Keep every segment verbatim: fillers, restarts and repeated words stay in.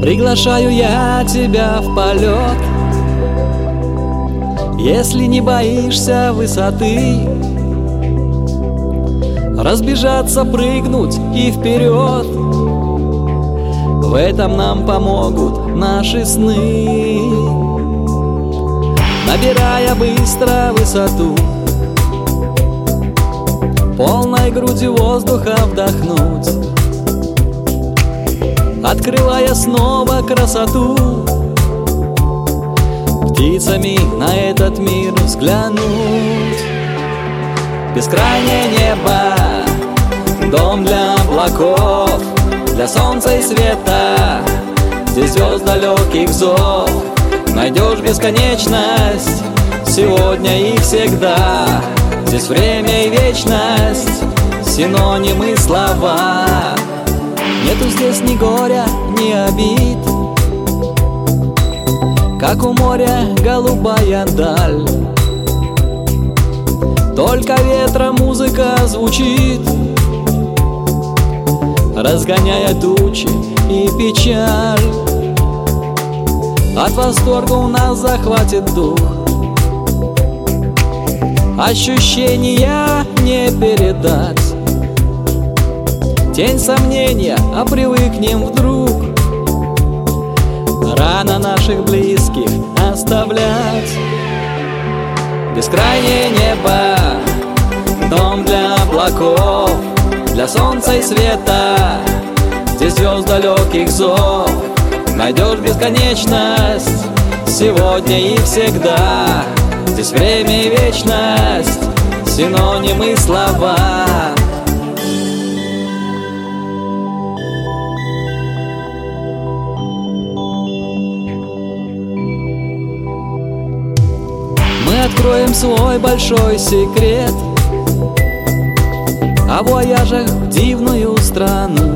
Приглашаю я тебя в полет, если не боишься высоты. Разбежаться, прыгнуть и вперед, в этом нам помогут наши сны. Набирая быстро высоту, полной грудью воздуха вдохнуть, открывая снова красоту, птицами на этот мир взглянуть. Бескрайнее небо, дом для облаков, для солнца и света, здесь звезд далеких зов. Найдешь бесконечность сегодня и всегда. Здесь время и вечность, синонимы слова. Нету здесь ни горя, ни обид, как у моря голубая даль. Только ветра музыка звучит, разгоняя тучи и печаль. От восторга у нас захватит дух, ощущения не передать. Тень сомнения, а привыкнем вдруг рано наших близких оставлять. Бескрайнее небо, дом для облаков, для солнца и света, здесь звезд далеких зов. Найдешь бесконечность сегодня и всегда. Здесь время и вечность, синонимы слова. Мы откроем свой большой секрет о вояжах в дивную страну.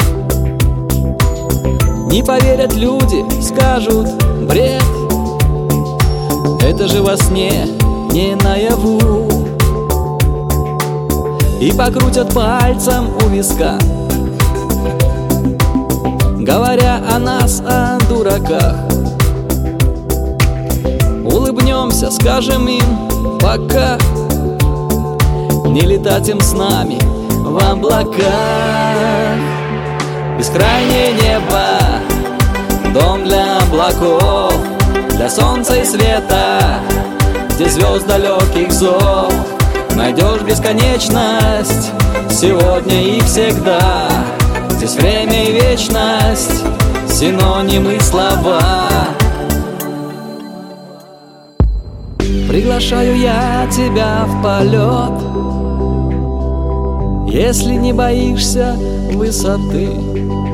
Не поверят люди, скажут бред, это же во сне, не наяву. И покрутят пальцем у виска, говоря о нас, о дураках. Улыбнемся, скажем им пока, не летать им с нами в облаках. Бескрайнее небо, дом для облаков, для солнца и света, здесь звезд далеких зов. Найдешь бесконечность сегодня и всегда. Здесь время и вечность, синонимы слова. Приглашаю я тебя в полет, если не боишься высоты.